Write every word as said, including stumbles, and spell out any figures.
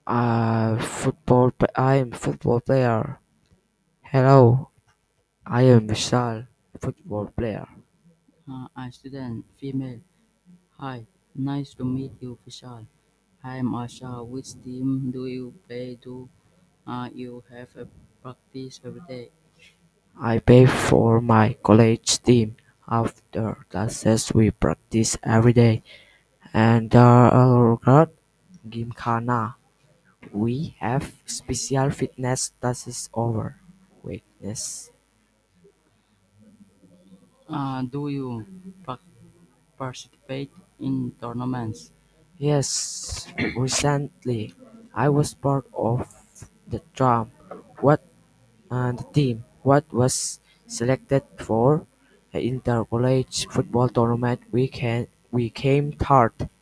Uh, football. p- I am football player. Hello, I am Vishal, football player. Uh, a student, female. Hi, nice to meet you, Vishal. I am Asha. Which team do you play? Do uh, you have a practice every day? I play for my college team. After classes, we practice every day. And the other Gymkhana, we have special fitness classes over weakness. Uh, do you prac participate in tournaments? Yes, recently I was part of the drum. What and the team what was selected for the inter-college football tournament we can we came third